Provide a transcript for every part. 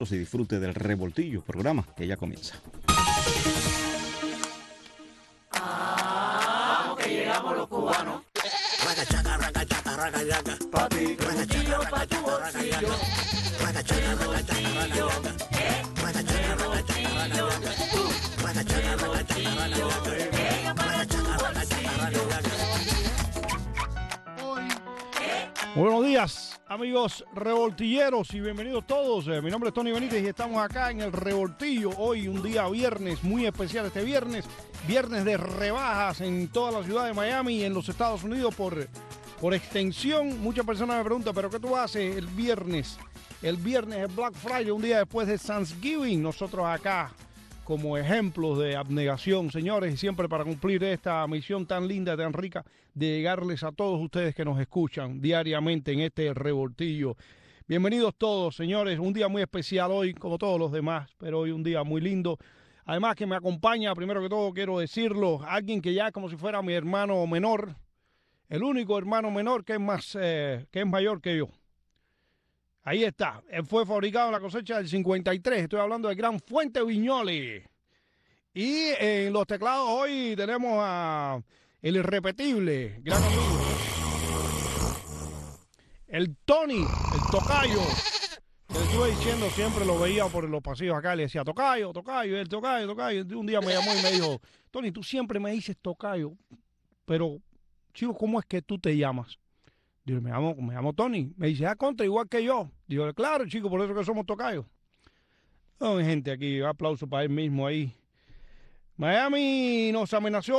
y disfrute del Revoltillo, programa que ya comienza. Que llegamos los cubanos. Ragachaca, ragachaca, ragachaca. Papi, Revoltillo pa' tu bolsillo. Ragachaca, ragachaca, ragachaca. Ragachaca, ragachaca, ragachaca. Ragachaca, ragachaca, ragachaca. Ragachaca, ragachaca, ragachaca. Buenos días, amigos revoltilleros, y bienvenidos todos. Mi nombre es Tony Benítez y estamos acá en el Revoltillo. Hoy un día viernes muy especial, viernes de rebajas en toda la ciudad de Miami y en los Estados Unidos por extensión. Muchas personas me preguntan, ¿pero qué tú haces el viernes? El viernes es Black Friday, un día después de Thanksgiving. Nosotros acá como ejemplos de abnegación, señores, y siempre para cumplir esta misión tan linda, tan rica, de llegarles a todos ustedes que nos escuchan diariamente en este Revoltillo. Bienvenidos todos, señores, un día muy especial hoy, como todos los demás, pero hoy un día muy lindo. Además que me acompaña, primero que todo quiero decirlo, alguien que ya es como si fuera mi hermano menor, el único hermano menor que es mayor que yo. Ahí está, él fue fabricado en la cosecha del 53, estoy hablando del gran Fuente Viñoly. Y en los teclados hoy tenemos a el irrepetible, gran amigo, el Tony, el tocayo. Que le estuve diciendo, siempre lo veía por los pasillos acá, le decía tocayo, tocayo, el tocayo, tocayo. Un día me llamó y me dijo, Tony, tú siempre me dices tocayo, pero chico, ¿cómo es que tú te llamas? Digo, me llamo Tony. Me dice, contra, igual que yo. Digo, claro, chico, por eso que somos tocayos. No, mi gente, aquí, aplauso para él mismo ahí. Miami nos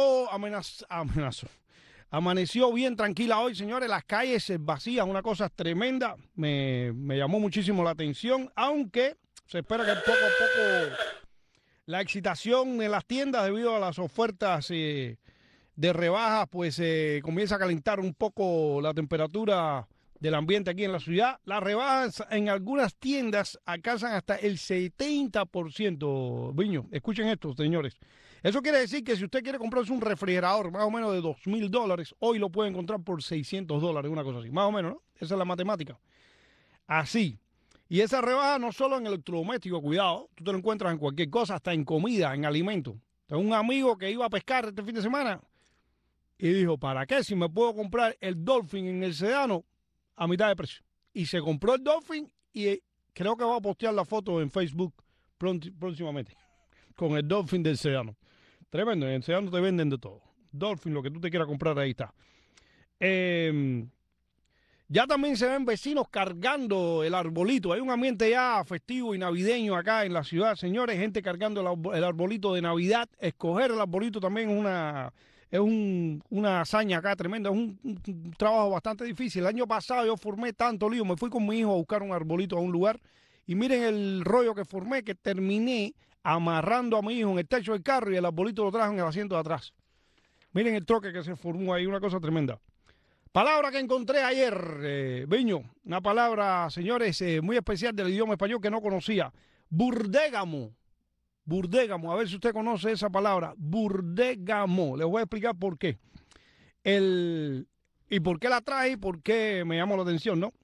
amaneció bien tranquila hoy, señores. Las calles vacías, una cosa tremenda. Me llamó muchísimo la atención, aunque se espera que poco a poco la excitación en las tiendas debido a las ofertas de rebajas, pues comienza a calentar un poco la temperatura del ambiente aquí en la ciudad. Las rebajas en algunas tiendas alcanzan hasta el 70%. Viño, escuchen esto, señores. Eso quiere decir que si usted quiere comprarse un refrigerador más o menos de $2,000, hoy lo puede encontrar por $600, una cosa así. Más o menos, ¿no? Esa es la matemática. Así. Y esa rebaja no solo en electrodomésticos, cuidado, tú te lo encuentras en cualquier cosa, hasta en comida, en alimentos. Tengo un amigo que iba a pescar este fin de semana y dijo, ¿para qué? Si me puedo comprar el Dolphin en el Sedano a mitad de precio. Y se compró el Dolphin y creo que va a postear la foto en Facebook próximamente con el Dolphin del Sedano. Tremendo, en el Sedano te venden de todo. Dolphin, lo que tú te quieras comprar, ahí está. Ya también se ven vecinos cargando el arbolito. Hay un ambiente ya festivo y navideño acá en la ciudad, señores. Gente cargando el arbolito de Navidad. Escoger el arbolito también es una hazaña acá tremenda. Es un trabajo bastante difícil. El año pasado yo formé tanto lío. Me fui con mi hijo a buscar un arbolito a un lugar. Y miren el rollo que formé, que terminé amarrando a mi hijo en el techo del carro y el arbolito lo trajo en el asiento de atrás. Miren el troque que se formó ahí, una cosa tremenda. Palabra que encontré ayer, Viño, una palabra, señores, muy especial del idioma español que no conocía. Burdégamo. Burdégamo, a ver si usted conoce esa palabra. Burdégamo. Les voy a explicar por qué. Y por qué la traje y por qué me llamó la atención, ¿no?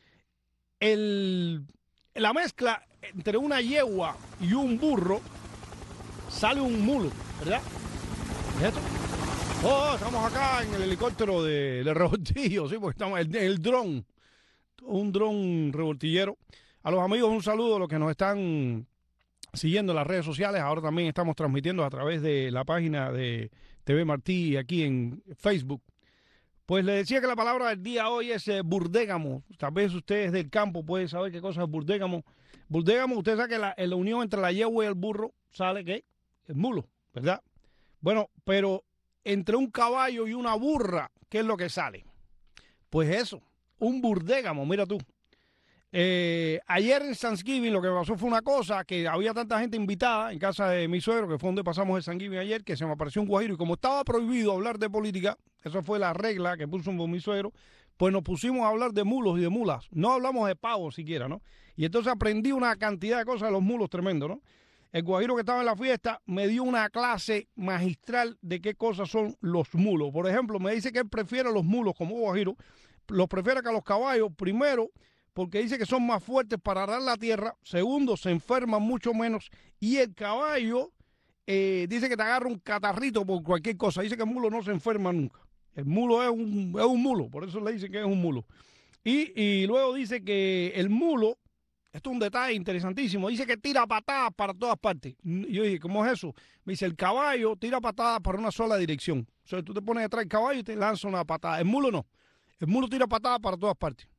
La mezcla entre una yegua y un burro sale un mulo, ¿verdad? ¿Es esto? Oh, estamos acá en el helicóptero de Revoltillo, sí, porque estamos en el dron, un dron revoltillero. A los amigos un saludo, a los que nos están siguiendo en las redes sociales. Ahora también estamos transmitiendo a través de la página de TV Martí aquí en Facebook. Pues le decía que la palabra del día hoy es burdégamo. Tal vez ustedes del campo pueden saber qué cosa es burdégamo. Burdégamo, usted sabe que la unión entre la yegua y el burro sale, ¿qué? El mulo, ¿verdad? Bueno, pero entre un caballo y una burra, ¿qué es lo que sale? Pues eso, un burdégamo, mira tú. Ayer en Thanksgiving lo que pasó fue una cosa, que había tanta gente invitada en casa de mi suegro, que fue donde pasamos el Thanksgiving ayer, que se me apareció un guajiro, y como estaba prohibido hablar de política, esa fue la regla que puso mi suegro, pues nos pusimos a hablar de mulos y de mulas. No hablamos de pavos siquiera, ¿no? Y entonces aprendí una cantidad de cosas de los mulos tremendo, ¿no? El guajiro que estaba en la fiesta me dio una clase magistral de qué cosas son los mulos. Por ejemplo, me dice que él prefiere los mulos como guajiro, los prefiere que a los caballos, primero, porque dice que son más fuertes para arar la tierra. Segundo, se enferman mucho menos. Y el caballo dice que te agarra un catarrito por cualquier cosa. Dice que el mulo no se enferma nunca. El mulo es un mulo, por eso le dicen que es un mulo. Y luego dice que el mulo, esto es un detalle interesantísimo, dice que tira patadas para todas partes. Y yo dije, ¿cómo es eso? Me dice, el caballo tira patadas para una sola dirección. O sea, tú te pones detrás del caballo y te lanza una patada. El mulo no. El mulo tira patadas para todas partes.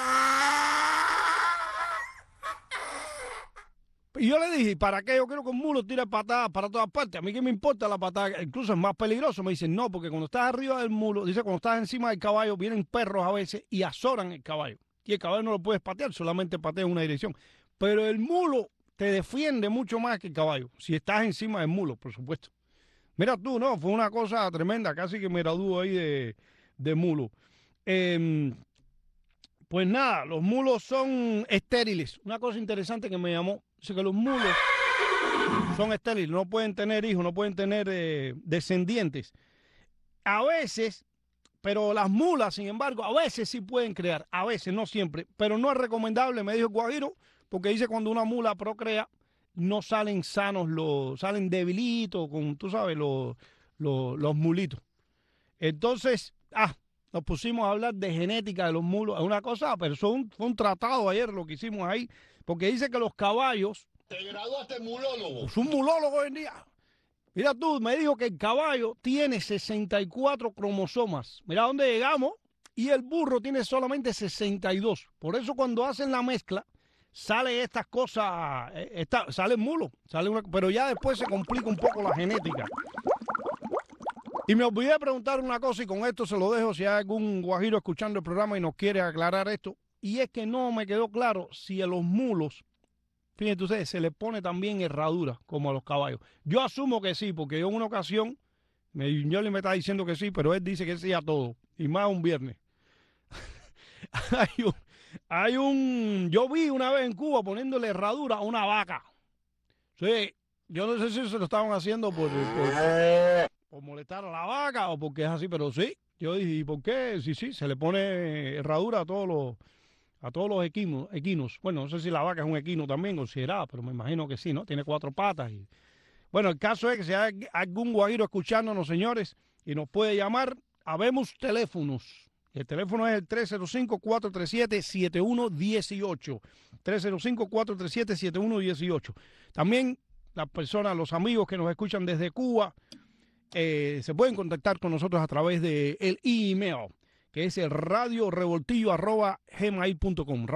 Y yo le dije, ¿para qué yo quiero que un mulo tire patadas para todas partes? A mí qué me importa la patada, incluso es más peligroso. Me dicen, no, porque cuando estás arriba del mulo, dice, cuando estás encima del caballo, vienen perros a veces y azoran el caballo. Y el caballo no lo puedes patear, solamente patea en una dirección. Pero el mulo te defiende mucho más que el caballo, si estás encima del mulo, por supuesto. Mira tú, no, fue una cosa tremenda, casi que me gradúo ahí de mulo. Pues nada, los mulos son estériles. Una cosa interesante que me llamó, dice que los mulos son estériles, no pueden tener hijos, no pueden tener descendientes. A veces, pero las mulas, sin embargo, a veces sí pueden crear, a veces, no siempre, pero no es recomendable, me dijo Guajiro, porque dice cuando una mula procrea, no salen sanos, salen debilitos, con, tú sabes, los mulitos. Entonces, nos pusimos a hablar de genética de los mulos. Es una cosa, pero fue un tratado ayer lo que hicimos ahí, porque dice que los caballos... Te graduaste mulólogo. Es un mulólogo hoy en día. Mira tú, me dijo que el caballo tiene 64 cromosomas. Mira dónde llegamos. Y el burro tiene solamente 62. Por eso cuando hacen la mezcla, sale estas cosas, sale el mulo. Pero ya después se complica un poco la genética. Y me olvidé de preguntar una cosa y con esto se lo dejo si hay algún guajiro escuchando el programa y nos quiere aclarar esto. Y es que no me quedó claro si a los mulos, fíjense ustedes, se les pone también herradura como a los caballos. Yo asumo que sí, porque yo en una ocasión, yo me está diciendo que sí, pero él dice que sí a todo. Y más un viernes. Yo vi una vez en Cuba poniéndole herradura a una vaca. Sí, yo no sé si se lo estaban haciendo por molestar a la vaca o porque es así, pero sí. Yo dije, ¿y por qué? Sí, se le pone herradura a todos los equinos. Bueno, no sé si la vaca es un equino también considerada, pero me imagino que sí, ¿no? Tiene 4 patas. Bueno, el caso es que si hay algún guajiro escuchándonos, señores, y nos puede llamar, habemos teléfonos. El teléfono es el 305-437-7118. 305-437-7118. También las personas, los amigos que nos escuchan desde Cuba, se pueden contactar con nosotros a través del email, que es el radiorevoltillo@gmail.com.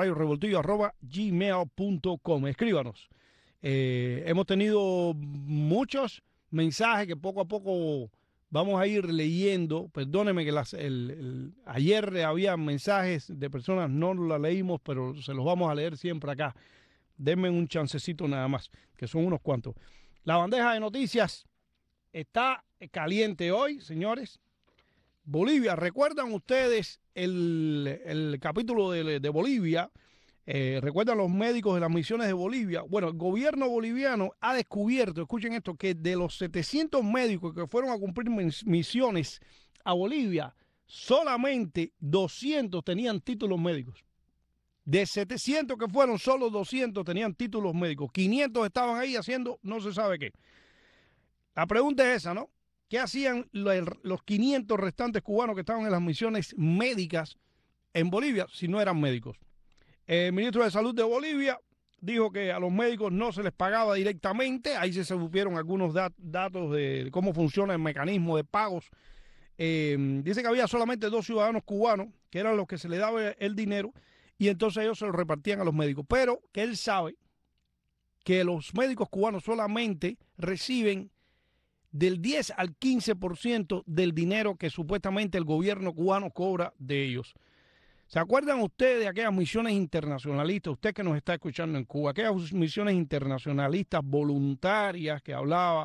radiorevoltillo@gmail.com. Escríbanos. Hemos tenido muchos mensajes que poco a poco vamos a ir leyendo. Perdónenme que ayer había mensajes de personas, no los leímos, pero se los vamos a leer siempre acá. Denme un chancecito nada más, que son unos cuantos. La bandeja de noticias está caliente hoy, señores. Bolivia, ¿recuerdan ustedes el capítulo de Bolivia? ¿Recuerdan los médicos de las misiones de Bolivia? Bueno, el gobierno boliviano ha descubierto, escuchen esto, que de los 700 médicos que fueron a cumplir misiones a Bolivia, solamente 200 tenían títulos médicos. De 700 que fueron, solo 200 tenían títulos médicos. 500 estaban ahí haciendo no se sabe qué. La pregunta es esa, ¿no? ¿Qué hacían los 500 restantes cubanos que estaban en las misiones médicas en Bolivia si no eran médicos? El ministro de Salud de Bolivia dijo que a los médicos no se les pagaba directamente. Ahí se supieron algunos datos de cómo funciona el mecanismo de pagos. Dice que había solamente 2 ciudadanos cubanos, que eran los que se les daba el dinero, y entonces ellos se lo repartían a los médicos. Pero que él sabe que los médicos cubanos solamente reciben del 10 al 15% del dinero que supuestamente el gobierno cubano cobra de ellos. ¿Se acuerdan ustedes de aquellas misiones internacionalistas? Usted que nos está escuchando en Cuba, aquellas misiones internacionalistas voluntarias que hablaba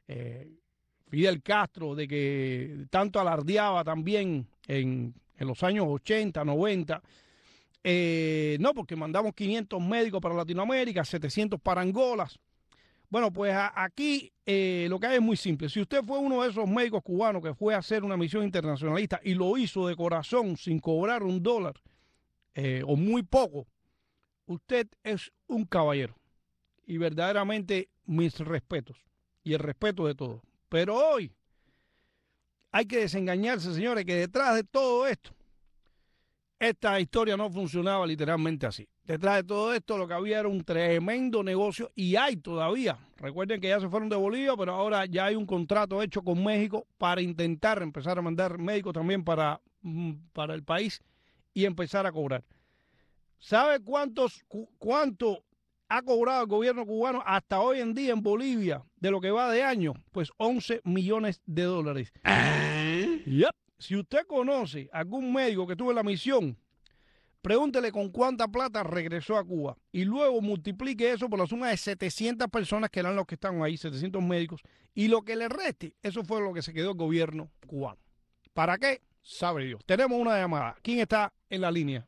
Fidel Castro, de que tanto alardeaba también en los años 80, 90. No, porque mandamos 500 médicos para Latinoamérica, 700 para Angola. Bueno, pues aquí lo que hay es muy simple. Si usted fue uno de esos médicos cubanos que fue a hacer una misión internacionalista y lo hizo de corazón sin cobrar $1 o muy poco, usted es un caballero y verdaderamente mis respetos y el respeto de todos. Pero hoy hay que desengañarse, señores, que detrás de todo esto, esta historia no funcionaba literalmente así. Detrás de todo esto lo que había era un tremendo negocio y hay todavía. Recuerden que ya se fueron de Bolivia, pero ahora ya hay un contrato hecho con México para intentar empezar a mandar médicos también para el país y empezar a cobrar. ¿Sabe cuánto ha cobrado el gobierno cubano hasta hoy en día en Bolivia de lo que va de año? Pues 11 millones de dólares. Yep. Si usted conoce algún médico que estuvo en la misión, pregúntele con cuánta plata regresó a Cuba y luego multiplique eso por la suma de 700 personas que eran los que estaban ahí, 700 médicos, y lo que le reste, eso fue lo que se quedó el gobierno cubano. ¿Para qué? Sabe Dios. Tenemos una llamada. ¿Quién está en la línea?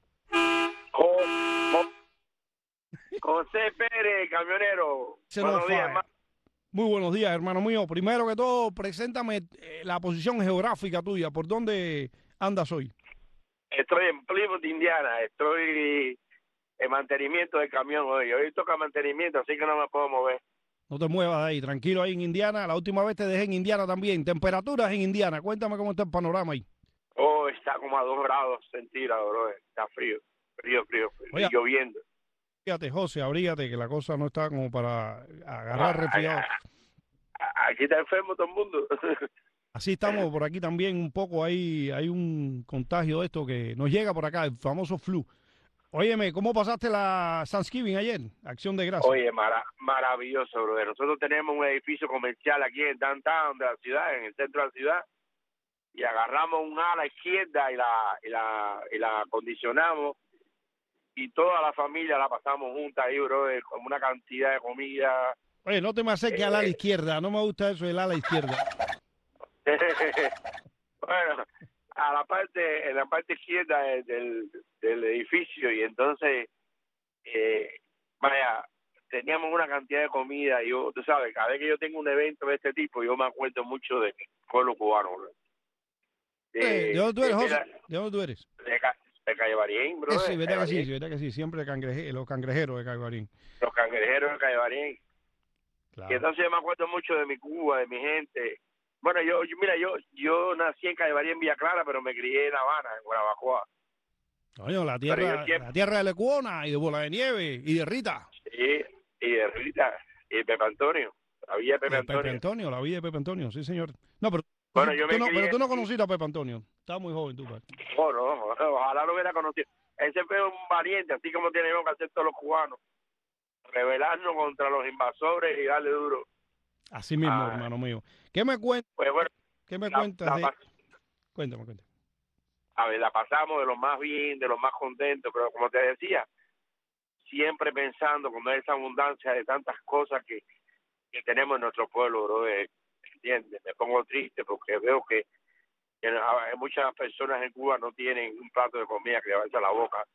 José Pérez, camionero. Buenos días, hermano. Muy buenos días, hermano mío. Primero que todo, preséntame la posición geográfica tuya. ¿Por dónde andas hoy? Estoy en Plymouth, Indiana. Estoy en mantenimiento del camión hoy. Hoy toca mantenimiento, así que no me puedo mover. No te muevas de ahí, tranquilo ahí en Indiana. La última vez te dejé en Indiana también. Temperaturas en Indiana. Cuéntame cómo está el panorama ahí. Oh, está como a 2 grados centígrados, bro. Está frío. Frío. Oye, y lloviendo. Abrígate, José, abrígate, que la cosa no está como para agarrar resfriado. Aquí está enfermo todo el mundo. Así estamos por aquí también un poco, hay un contagio de esto que nos llega por acá, el famoso flu. Óyeme, ¿cómo pasaste la Thanksgiving ayer? Acción de Gracias. Oye, maravilloso, bro. Nosotros tenemos un edificio comercial aquí en downtown de la ciudad, en el centro de la ciudad, y agarramos un ala izquierda y la acondicionamos, y toda la familia la pasamos juntas ahí, bro, con una cantidad de comida. Oye, no te me acerques al ala izquierda, no me gusta eso del ala izquierda. Bueno, en la parte izquierda del edificio, y entonces, vaya, teníamos una cantidad de comida, y yo, tú sabes, cada vez que yo tengo un evento de este tipo, yo me acuerdo mucho del pueblo cubano, bro. ¿De dónde tú eres, José? ¿De dónde tú eres? De Calle Barién, bro. Sí, verdad que sí, siempre los cangrejeros de Calle Barién. Los cangrejeros de Calle Barién. Claro. Y entonces yo me acuerdo mucho de mi Cuba, de mi gente. Bueno, yo nací en Calle Barién, Villa Clara, pero me crié en La Habana, en Guanabacoa. Coño, la tierra de Lecuona y de Bola de Nieve y de Rita. Sí, y de Rita y de Pepe Antonio. La villa de Pepe Antonio. La villa de Pepe Antonio, sí, señor. No, pero bueno, pero tú no conociste a Pepe Antonio. Estaba muy joven tú, padre. Oh, no, ojalá lo hubiera conocido. Ese fue un valiente, así como tenemos que hacer todos los cubanos. Rebelarnos contra los invasores y darle duro. Así mismo, hermano mío. ¿Qué me cuentas? Pues bueno, ¿qué me cuentas? Cuéntame. A ver, la pasamos de lo más bien, de lo más contentos, pero como te decía, siempre pensando con esa abundancia de tantas cosas que tenemos en nuestro pueblo, bro, ¿entiendes? Me pongo triste porque veo que muchas personas en Cuba no tienen un plato de comida que llevarse a la boca,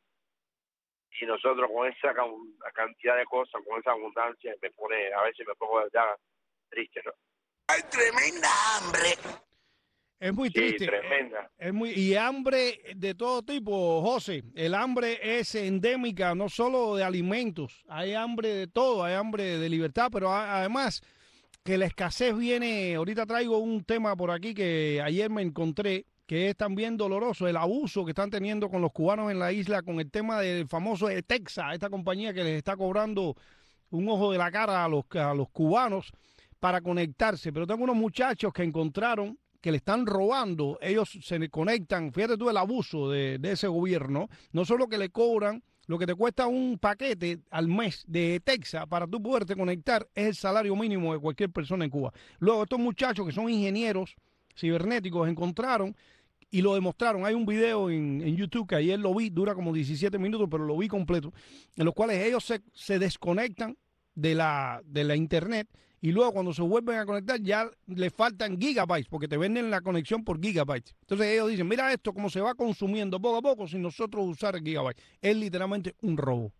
y nosotros con esa cantidad de cosas, con esa abundancia, a veces me pongo de verdad triste, ¿no? ¡Hay tremenda hambre! Es muy triste. Sí, tremenda. Y hambre de todo tipo, José. El hambre es endémica, no solo de alimentos. Hay hambre de todo, hay hambre de libertad, pero además que la escasez viene. Ahorita traigo un tema por aquí que ayer me encontré, que es también doloroso, el abuso que están teniendo con los cubanos en la isla, con el tema del famoso Texas, esta compañía que les está cobrando un ojo de la cara a los cubanos para conectarse. Pero tengo unos muchachos que encontraron que le están robando, ellos se conectan, fíjate tú el abuso de ese gobierno, no solo que le cobran lo que te cuesta un paquete al mes de Texas para tú poderte conectar, es el salario mínimo de cualquier persona en Cuba. Luego estos muchachos que son ingenieros cibernéticos encontraron y lo demostraron. Hay un video en YouTube que ayer lo vi, dura como 17 minutos, pero lo vi completo, en los cuales ellos se desconectan de la internet, y luego cuando se vuelven a conectar ya le faltan gigabytes, porque te venden la conexión por gigabytes. Entonces ellos dicen, mira esto cómo se va consumiendo poco a poco sin nosotros usar el gigabyte. Es literalmente un robo.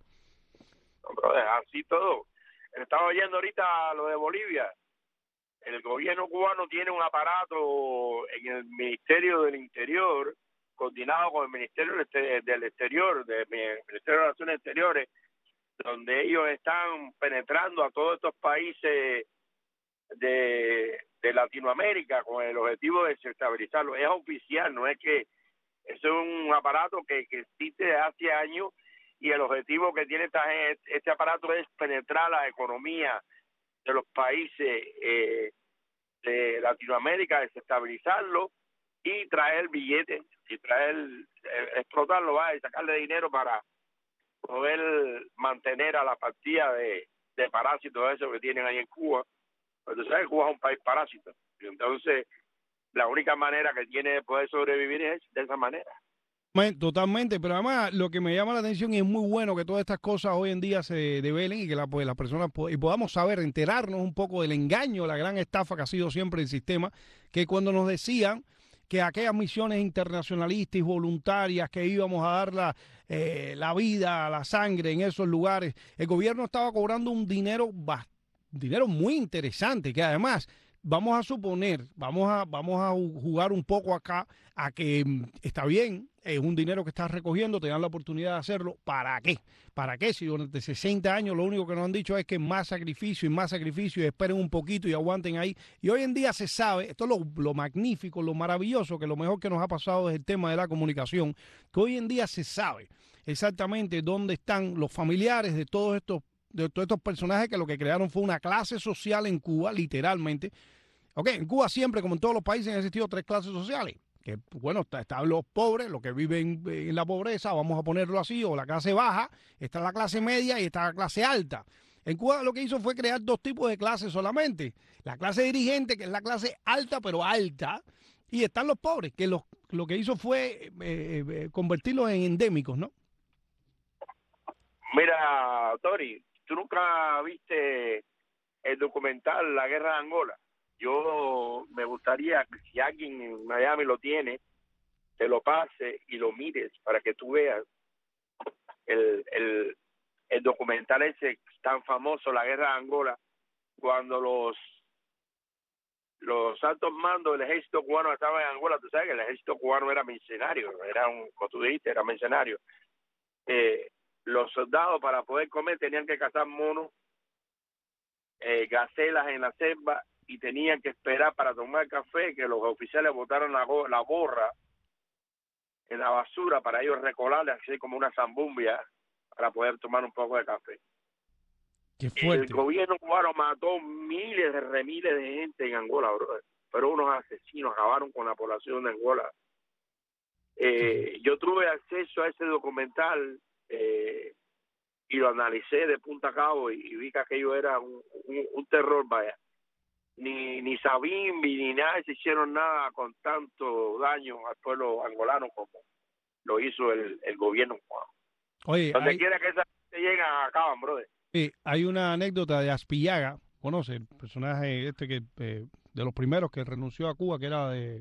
Así todo. Estaba oyendo ahorita lo de Bolivia. El gobierno cubano tiene un aparato en el Ministerio del Interior, coordinado con el Ministerio del Exterior, del Ministerio de Relaciones Exteriores, donde ellos están penetrando a todos estos países de Latinoamérica con el objetivo de desestabilizarlo. Es oficial, no es que eso es un aparato que existe desde hace años, y el objetivo que tiene este aparato es penetrar la economía de los países de Latinoamérica, desestabilizarlo y traer billetes, y explotarlo, y sacarle dinero para poder mantener a la partida de parásitos eso que tienen ahí en Cuba. Pero tú sabes que Cuba es un país parásito, y entonces la única manera que tiene de poder sobrevivir es de esa manera. Totalmente, pero además lo que me llama la atención, y es muy bueno que todas estas cosas hoy en día se develen y que las personas y podamos saber, enterarnos un poco del engaño, la gran estafa que ha sido siempre el sistema, que cuando nos decían que aquellas misiones internacionalistas y voluntarias que íbamos a dar la vida, la sangre en esos lugares, el gobierno estaba cobrando un dinero muy interesante, que además vamos a suponer, vamos a jugar un poco acá a que está bien, es un dinero que estás recogiendo, te dan la oportunidad de hacerlo. ¿Para qué? ¿Para qué? Si durante 60 años lo único que nos han dicho es que más sacrificio y esperen un poquito y aguanten ahí. Y hoy en día se sabe, esto es lo magnífico, lo maravilloso, que lo mejor que nos ha pasado es el tema de la comunicación, que hoy en día se sabe exactamente dónde están los familiares de todos estos personajes que lo que crearon fue una clase social en Cuba, literalmente. En Cuba siempre, como en todos los países, han existido 3 clases sociales. Que, bueno, están los pobres, los que viven en la pobreza, vamos a ponerlo así, o la clase baja, está la clase media y está la clase alta. En Cuba lo que hizo fue crear 2 tipos de clases solamente. La clase dirigente, que es la clase alta, pero alta, y están los pobres, que lo que hizo fue convertirlos en endémicos, ¿no? Mira, Tori, ¿tú nunca viste el documental La Guerra de Angola? Yo me gustaría que si alguien en Miami lo tiene, te lo pase y lo mires para que tú veas el documental ese tan famoso, La Guerra de Angola, cuando los altos mandos del ejército cubano estaban en Angola. Tú sabes que el ejército cubano era mercenario, como tú dijiste, era mercenario. Los soldados, para poder comer, tenían que cazar monos, gacelas en la selva, y tenían que esperar para tomar café que los oficiales botaran la borra en la basura para ellos recolarle así como una zambumbia para poder tomar un poco de café. Qué fuerte. El gobierno cubano mató miles de gente en Angola, bro. Pero unos asesinos acabaron con la población de Angola. Yo tuve acceso a ese documental y lo analicé de punta a cabo y vi que aquello era un terror, vaya. Ni Savimbi ni nada se hicieron nada con tanto daño al pueblo angolano como lo hizo el gobierno cubano. Oye, donde quiera que esa gente llegue, acaban, brother. Sí, hay una anécdota de Aspillaga, conoce el personaje que de los primeros que renunció a Cuba, que era de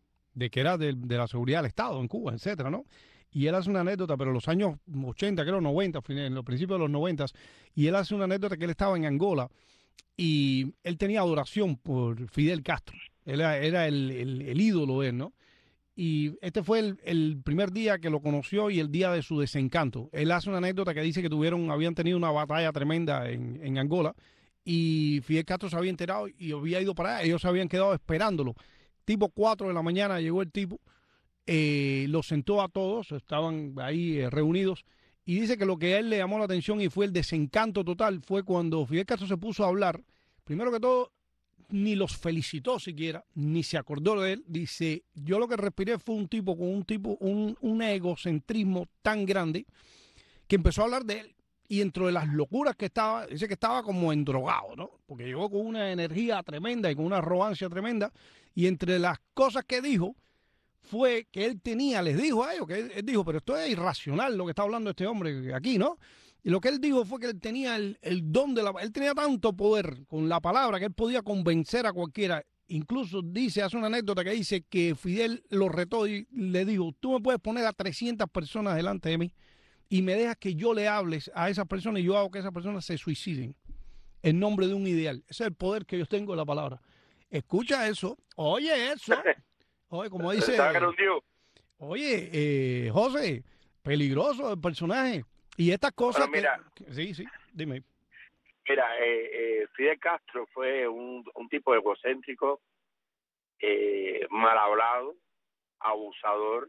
la seguridad del Estado en Cuba, etcétera, ¿no? Y él hace una anécdota, pero en los años 80, creo 90, en los principios de los 90, y él hace una anécdota que él estaba en Angola y él tenía adoración por Fidel Castro. Él era el ídolo de él, ¿no? Y este fue el primer día que lo conoció y el día de su desencanto. Él hace una anécdota que dice que habían tenido una batalla tremenda en Angola y Fidel Castro se había enterado y había ido para allá. Ellos se habían quedado esperándolo. Tipo 4 de la mañana llegó el tipo, los sentó a todos, estaban ahí reunidos, y dice que lo que a él le llamó la atención y fue el desencanto total fue cuando Fidel Castro se puso a hablar. Primero que todo, ni los felicitó siquiera, ni se acordó de él. Dice, yo lo que respiré fue un tipo con un egocentrismo tan grande que empezó a hablar de él. Y dentro de las locuras que estaba, dice que estaba como endrogado, ¿no? Porque llegó con una energía tremenda y con una arrogancia tremenda. Y entre las cosas que dijo fue que él les dijo a ellos, que él dijo, pero esto es irracional lo que está hablando este hombre aquí, ¿no? Y lo que él dijo fue que él tenía el don él tenía tanto poder con la palabra que él podía convencer a cualquiera. Incluso hace una anécdota que dice que Fidel lo retó y le dijo, tú me puedes poner a 300 personas delante de mí y me dejas que yo le hables a esas personas y yo hago que esas personas se suiciden en nombre de un ideal. Ese es el poder que yo tengo de la palabra. Escucha eso, oye eso. Oye, como dice, oye, José, peligroso el personaje. Y estas cosas Bueno, mira, sí, dime. Mira, Fidel Castro fue un tipo egocéntrico, mal hablado, abusador,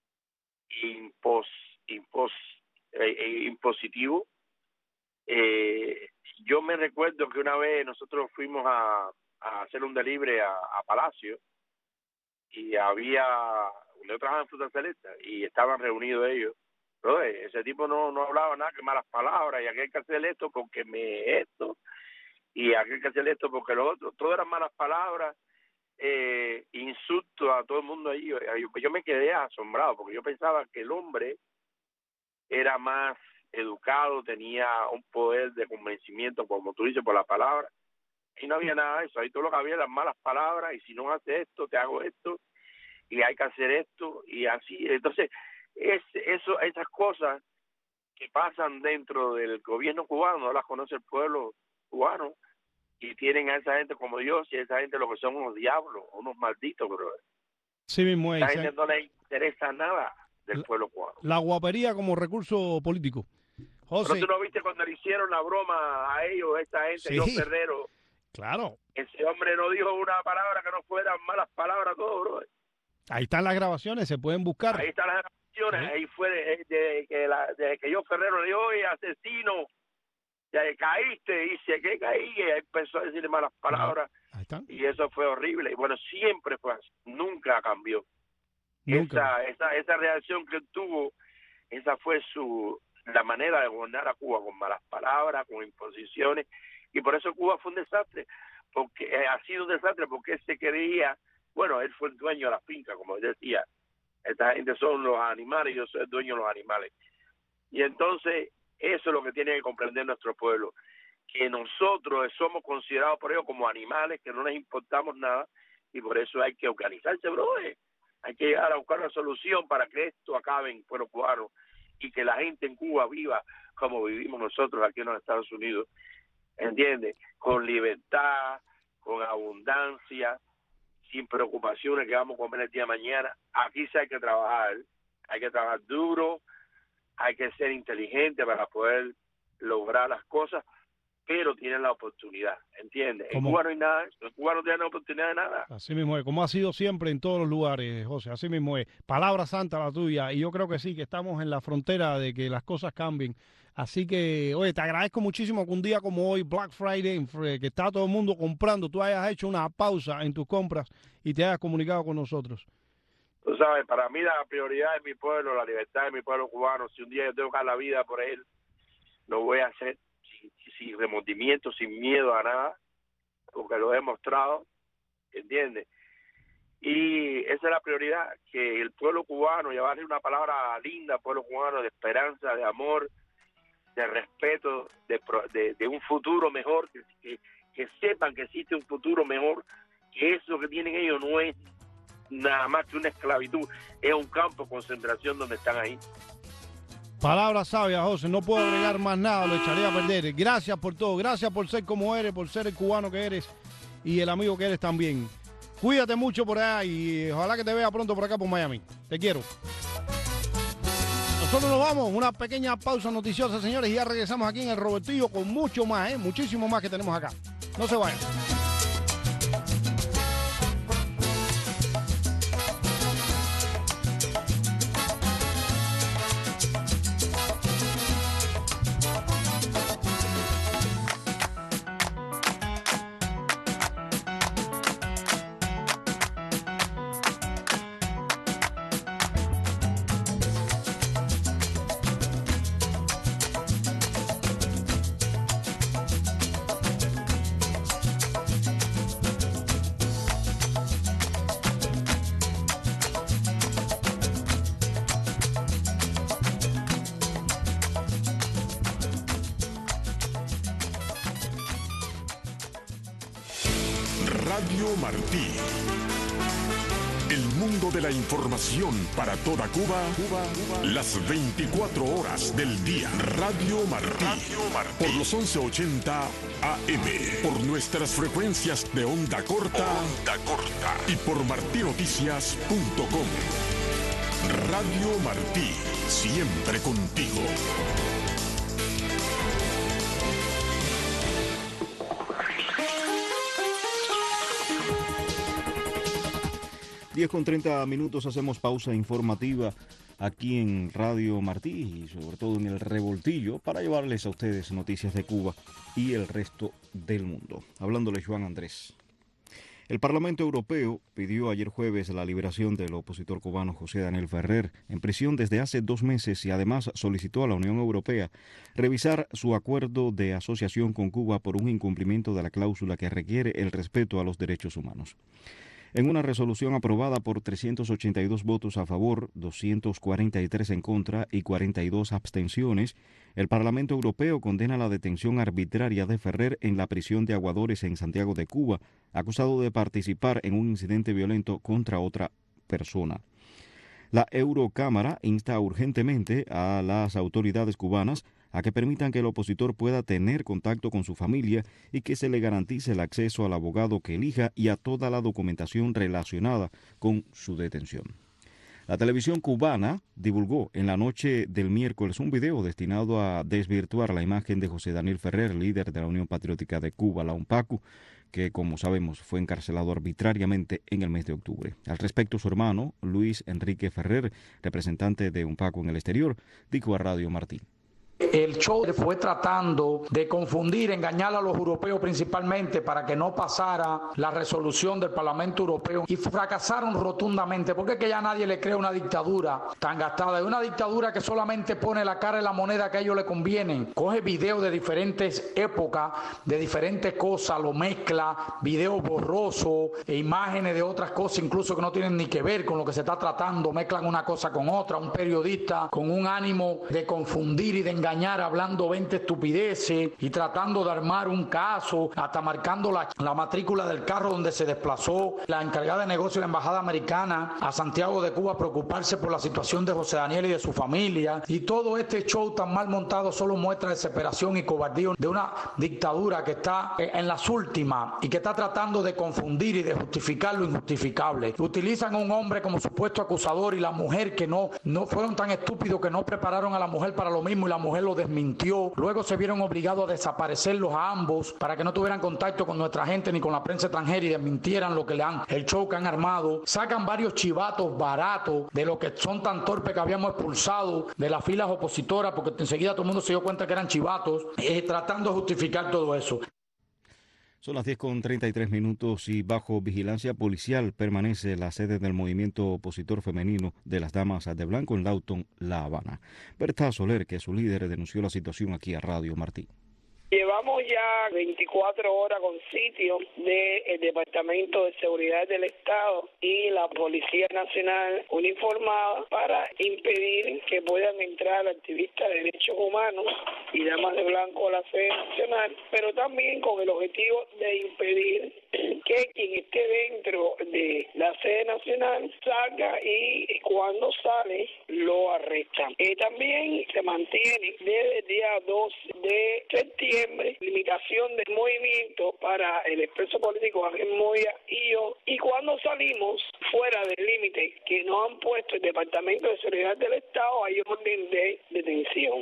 impositivo. Yo me recuerdo que una vez nosotros fuimos a hacer un delivery a Palacio y yo trabajaba en Fruta Selecta y estaban reunidos ellos. Pero ese tipo no hablaba nada que malas palabras, y aquel que hacer esto porque esto, y aquel que hacer esto porque lo otro. Todo eran malas palabras, insultos a todo el mundo ahí. Yo me quedé asombrado porque yo pensaba que el hombre era más educado, tenía un poder de convencimiento, como tú dices, por la palabra. Y no había nada de eso. Ahí todo lo que había eran malas palabras, y si no haces esto, te hago esto, y hay que hacer esto, y así. Entonces, esas cosas que pasan dentro del gobierno cubano, no las conoce el pueblo cubano, y tienen a esa gente como Dios, y a esa gente lo que son unos diablos, unos malditos, bro. Sí mismo es. A esa gente no le interesa nada del pueblo cubano. La guapería como recurso político. José. ¿Pero tú no viste cuando le hicieron la broma a ellos, esta gente, Sí. John Ferrero? Claro. Ese hombre no dijo una palabra que no fueran malas palabras, todo, bro. Ahí están las grabaciones, se pueden buscar. Ahí están las grabaciones. Sí. Ahí fue desde que John Ferrero le dijo, oye, asesino, ya caíste, dice que caí, y ahí empezó a decirle malas palabras. Ahí están. Y eso fue horrible. Y bueno, siempre fue así, nunca cambió. Nunca. Esa reacción que tuvo, esa fue la manera de gobernar a Cuba, con malas palabras, con imposiciones, y por eso Cuba fue un desastre, porque ha sido un desastre, porque él se creía, bueno, él fue el dueño de la finca, como él decía, esta gente son los animales, yo soy el dueño de los animales, y entonces eso es lo que tiene que comprender nuestro pueblo, que nosotros somos considerados por ellos como animales, que no les importamos nada, y por eso hay que organizarse, bro. Hay que llegar a buscar una solución para que esto acabe en el pueblo cubano y que la gente en Cuba viva como vivimos nosotros aquí en los Estados Unidos, ¿entiendes? Con libertad, con abundancia, sin preocupaciones que vamos a comer el día de mañana. Aquí sí hay que trabajar duro, hay que ser inteligente para poder lograr las cosas, pero tienen la oportunidad, ¿entiendes? En Cuba no hay nada, en Cuba no tienen la oportunidad de nada. Así mismo es, como ha sido siempre en todos los lugares, José, así mismo es. Palabra santa la tuya, y yo creo que sí, que estamos en la frontera de que las cosas cambien. Así que, oye, te agradezco muchísimo que un día como hoy, Black Friday, que está todo el mundo comprando, tú hayas hecho una pausa en tus compras y te hayas comunicado con nosotros. Tú sabes, para mí la prioridad es mi pueblo, la libertad de mi pueblo cubano. Si un día yo tengo que dar la vida por él, lo voy a hacer sin remordimiento, sin miedo a nada, porque lo he demostrado, ¿entiendes? Y esa es la prioridad, que el pueblo cubano, llevarle una palabra linda al pueblo cubano, de esperanza, de amor, de respeto, de un futuro mejor, que sepan que existe un futuro mejor, que eso que tienen ellos no es nada más que una esclavitud, es un campo de concentración donde están ahí. Palabras sabias, José, no puedo agregar más nada, lo echaría a perder. Gracias por todo, gracias por ser como eres, por ser el cubano que eres y el amigo que eres también. Cuídate mucho por allá y ojalá que te vea pronto por acá por Miami. Te quiero. Nosotros nos vamos, una pequeña pausa noticiosa, señores, y ya regresamos aquí en el Robertillo con mucho más, muchísimo más que tenemos acá. No se vayan. Radio Martí. El mundo de la información para toda Cuba, las 24 horas del día. Radio Martí. Por los 1180 AM. Por nuestras frecuencias de onda corta. Y por martinoticias.com. Radio Martí. Siempre contigo. 10:30, hacemos pausa informativa aquí en Radio Martí y sobre todo en el Revoltillo para llevarles a ustedes noticias de Cuba y el resto del mundo. Hablándole Juan Andrés. El Parlamento Europeo pidió ayer jueves la liberación del opositor cubano José Daniel Ferrer, en prisión desde hace 2 meses, y además solicitó a la Unión Europea revisar su acuerdo de asociación con Cuba por un incumplimiento de la cláusula que requiere el respeto a los derechos humanos. En una resolución aprobada por 382 votos a favor, 243 en contra y 42 abstenciones, el Parlamento Europeo condena la detención arbitraria de Ferrer en la prisión de Aguadores en Santiago de Cuba, acusado de participar en un incidente violento contra otra persona. La Eurocámara insta urgentemente a las autoridades cubanas a que permitan que el opositor pueda tener contacto con su familia y que se le garantice el acceso al abogado que elija y a toda la documentación relacionada con su detención. La televisión cubana divulgó en la noche del miércoles un video destinado a desvirtuar la imagen de José Daniel Ferrer, líder de la Unión Patriótica de Cuba, la UNPACU, que, como sabemos, fue encarcelado arbitrariamente en el mes de octubre. Al respecto, su hermano, Luis Enrique Ferrer, representante de UNPACU en el exterior, dijo a Radio Martí: el show fue tratando de confundir, engañar a los europeos principalmente para que no pasara la resolución del Parlamento Europeo, y fracasaron rotundamente, porque es que ya nadie le cree una dictadura tan gastada. Es una dictadura que solamente pone la cara en la moneda que a ellos le convienen. Coge videos de diferentes épocas, de diferentes cosas, lo mezcla, videos borrosos e imágenes de otras cosas incluso que no tienen ni que ver con lo que se está tratando, mezclan una cosa con otra. Un periodista con un ánimo de confundir y de engañar, hablando 20 estupideces y tratando de armar un caso, hasta marcando la matrícula del carro donde se desplazó la encargada de negocio de la embajada americana a Santiago de Cuba, preocuparse por la situación de José Daniel y de su familia. Y todo este show tan mal montado solo muestra desesperación y cobardía de una dictadura que está en las últimas y que está tratando de confundir y de justificar lo injustificable. Utilizan a un hombre como supuesto acusador y la mujer, que no fueron tan estúpidos que no prepararon a la mujer para lo mismo y la mujer lo desmintió. Luego se vieron obligados a desaparecerlos a ambos para que no tuvieran contacto con nuestra gente ni con la prensa extranjera y desmintieran el show que han armado. Sacan varios chivatos baratos de los que son tan torpes que habíamos expulsado de las filas opositoras, porque enseguida todo el mundo se dio cuenta que eran chivatos, tratando de justificar todo eso. Son las 10:33 y bajo vigilancia policial permanece la sede del movimiento opositor femenino de las Damas de Blanco en Lawton, La Habana. Berta Soler, que es su líder, denunció la situación aquí a Radio Martí. Llevamos ya 24 horas con sitio del Departamento de Seguridad del Estado y la Policía Nacional uniformada para impedir que puedan entrar activistas de derechos humanos y Damas de Blanco a la sede nacional, pero también con el objetivo de impedir que quien esté dentro de la sede nacional salga, y cuando sale lo arrestan. También se mantiene desde el día 2 de septiembre limitación del movimiento para el expreso político Ángel Moya y yo, y cuando salimos fuera del límite que nos han puesto el Departamento de Seguridad del Estado hay orden de detención.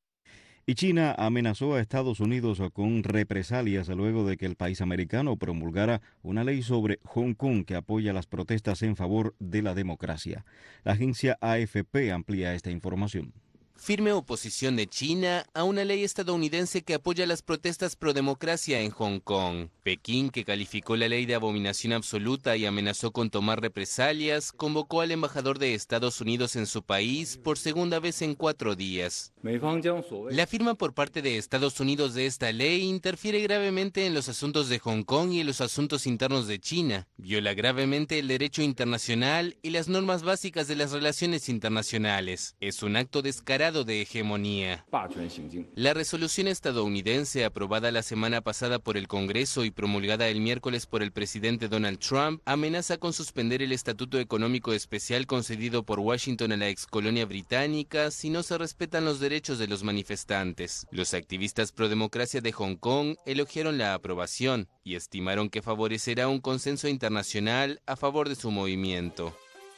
Y China amenazó a Estados Unidos con represalias luego de que el país americano promulgara una ley sobre Hong Kong que apoya las protestas en favor de la democracia. La agencia AFP amplía esta información. Firme oposición de China a una ley estadounidense que apoya las protestas pro democracia en Hong Kong. Pekín, que calificó la ley de abominación absoluta y amenazó con tomar represalias, convocó al embajador de Estados Unidos en su país por segunda vez en 4 días. La firma por parte de Estados Unidos de esta ley interfiere gravemente en los asuntos de Hong Kong y en los asuntos internos de China. Viola gravemente el derecho internacional y las normas básicas de las relaciones internacionales. Es un acto descarado de hegemonía. La resolución estadounidense, aprobada la semana pasada por el Congreso y promulgada el miércoles por el presidente Donald Trump, amenaza con suspender el estatuto económico especial concedido por Washington a la excolonia británica si no se respetan los derechos de los manifestantes. Los activistas pro democracia de Hong Kong elogiaron la aprobación y estimaron que favorecerá un consenso internacional a favor de su movimiento.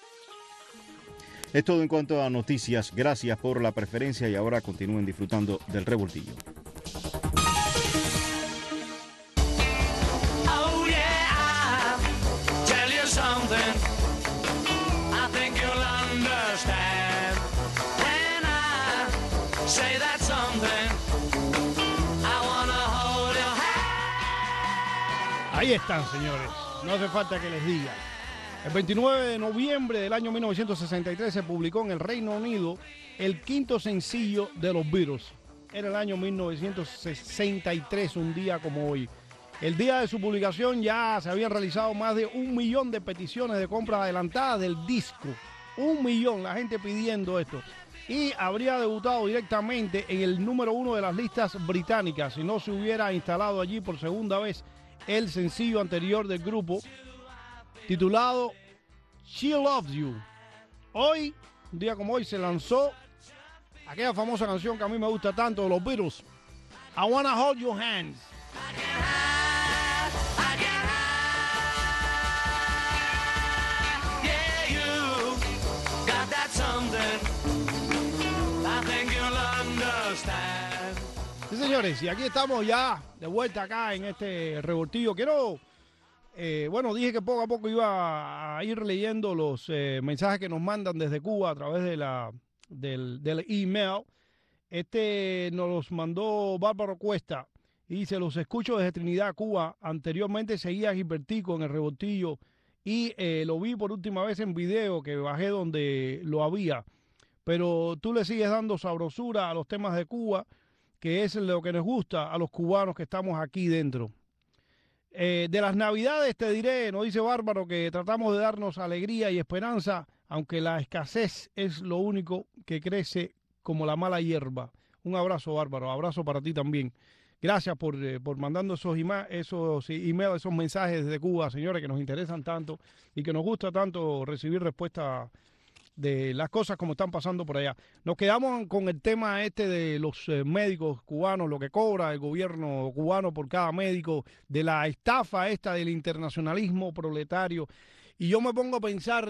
Es todo en cuanto a noticias. Gracias por la preferencia y ahora continúen disfrutando del Revoltillo. Oh yeah, I'll tell you something. Ahí están, señores. No hace falta que les diga. El 29 de noviembre del año 1963 se publicó en el Reino Unido el quinto sencillo de los Beatles. Era el año 1963, un día como hoy. El día de su publicación ya se habían realizado más de 1 millón de peticiones de compra adelantada del disco. 1 millón, la gente pidiendo esto. Y habría debutado directamente en el número 1 de las listas británicas si no se hubiera instalado allí por segunda vez el sencillo anterior del grupo, titulado She Loves You. Hoy, un día como hoy, se lanzó aquella famosa canción que a mí me gusta tanto de los Beatles, I Wanna Hold Your Hands. Sí, señores, y aquí estamos ya de vuelta acá en este revoltillo. Quiero, dije que poco a poco iba a ir leyendo los mensajes que nos mandan desde Cuba a través de del email. Nos los mandó Bárbaro Cuesta y dice: los escucho desde Trinidad, Cuba. Anteriormente seguía a Gilbertico en el revoltillo y lo vi por última vez en video que bajé donde lo había. Pero tú le sigues dando sabrosura a los temas de Cuba, que es lo que nos gusta a los cubanos que estamos aquí dentro. De las Navidades te diré, nos dice Bárbaro, que tratamos de darnos alegría y esperanza, aunque la escasez es lo único que crece como la mala hierba. Un abrazo, Bárbaro, abrazo para ti también. Gracias por mandando esos emails, esos mensajes de Cuba, señores, que nos interesan tanto y que nos gusta tanto recibir respuestas de las cosas como están pasando por allá. Nos quedamos con el tema de los médicos cubanos, lo que cobra el gobierno cubano por cada médico, de la estafa del internacionalismo proletario. Y yo me pongo a pensar,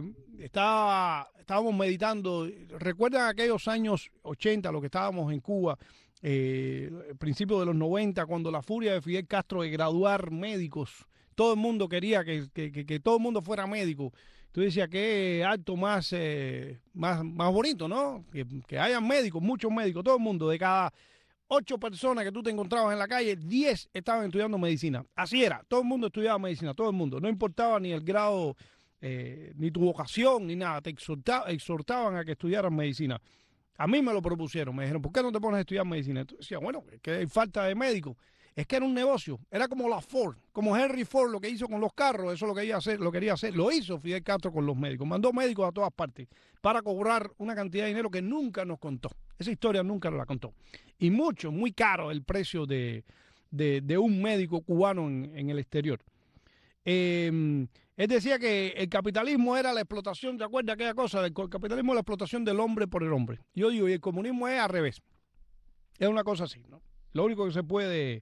estábamos meditando, ¿recuerdan aquellos años 80, lo que estábamos en Cuba, principios de los 90, cuando la furia de Fidel Castro de graduar médicos? Todo el mundo quería que todo el mundo fuera médico. Tú decías, qué acto más bonito, ¿no? Que hayan médicos, muchos médicos, todo el mundo. De cada 8 personas que tú te encontrabas en la calle, 10 estaban estudiando medicina. Así era, todo el mundo estudiaba medicina, todo el mundo. No importaba ni el grado, ni tu vocación, ni nada. Te exhortaban a que estudiaras medicina. A mí me lo propusieron, me dijeron, ¿por qué no te pones a estudiar medicina? Entonces decía, bueno, es que hay falta de médicos. Es que era un negocio, era como la Ford, como Henry Ford, lo que hizo con los carros, eso lo quería hacer, lo hizo Fidel Castro con los médicos, mandó médicos a todas partes para cobrar una cantidad de dinero que nunca nos contó, esa historia nunca nos la contó, y muy caro el precio de un médico cubano en el exterior. Él decía que el capitalismo era la explotación, ¿te acuerdas aquella cosa? El capitalismo es la explotación del hombre por el hombre. Yo digo, y el comunismo es al revés, es una cosa así, ¿no? Lo único que se puede